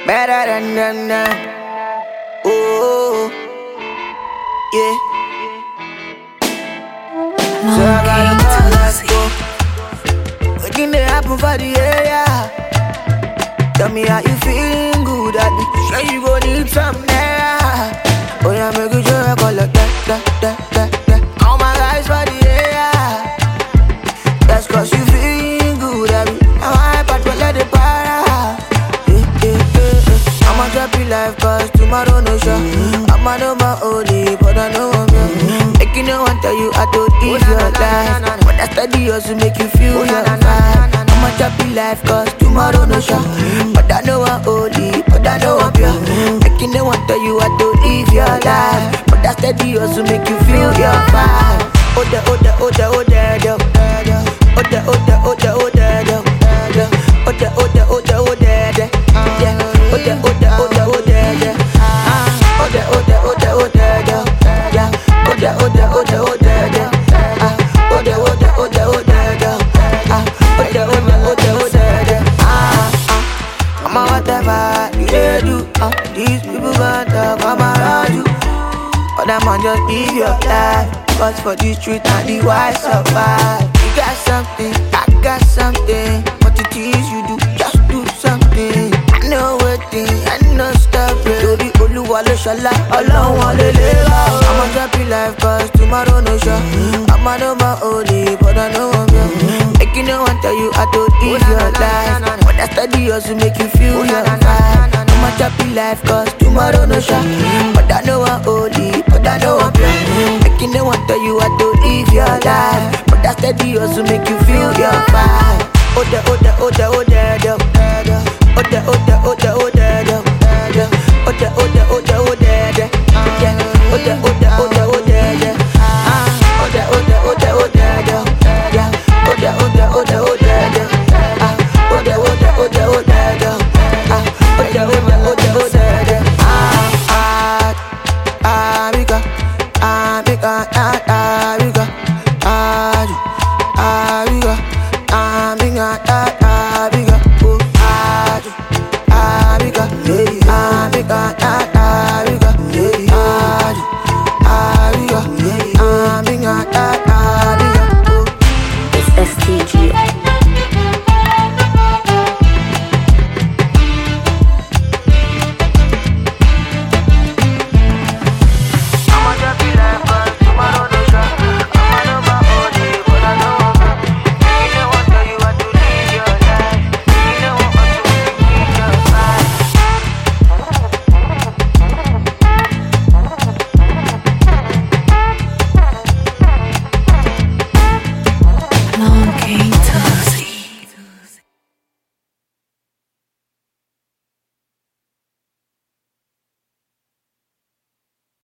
better than them now. Oh, yeah. So I gotta go, let's go. Wetin dey happen for the area? Tell me how you feeling good at it. Sure you gon' need some naira. Oh yeah, make you sure I call like that. All my guys for the area. That's cause you feeling good at it. Now I but let it para. I'ma drop you life cause tomorrow no show. I'ma know my only, but I know I'm young. Making no one tell you I don't live your life. But I study also make you feel your vibe. I'ma drop you life cause tomorrow no show. But I know I'm only, but I know I'm young. Making no one tell you I don't live your life. But I study also make you feel your vibe. Oh da oh da oh da oh da da. Oh da oh da oh da oh da da. Oh da oh da oh da oh da da. Oh da oh da oh da oh da da. Oh da oh da oh da oh da da. Oh da oh da oh da oh da da. Oh da oh da oh da oh da da. Oh da oh da oh da oh da da. I'm a whatever you dey do. These people gon' talk, I'm around you. But that man just live your life. Cause for the street and the wise survive. You got something, I got something. What it is you do, just do something. I know what thing, I know stop it. Do the Oluwa lo shala, Ọlọ́run lè lè wá. I'ma drop you life cause tomorrow no show. I'ma know my only, but I know I'm young. Making no one tell you I don't live your life. But I study also make you feel your vibe. I'ma drop you life cause tomorrow no show. But I know I'm only, but I know I'm young. Making no one tell you I don't live your life. But I steady also make you feel your vibe. Oh da oh da oh da oh da da. Oh da oh da oh da oh da da. Oh da oh da oh da oh da da. Oh da oh da oh da oh da da. Oh da oh da oh da oh da da. Oh da oh da oh da oh da da. Oh da oh da oh da oh da da. Oh da oh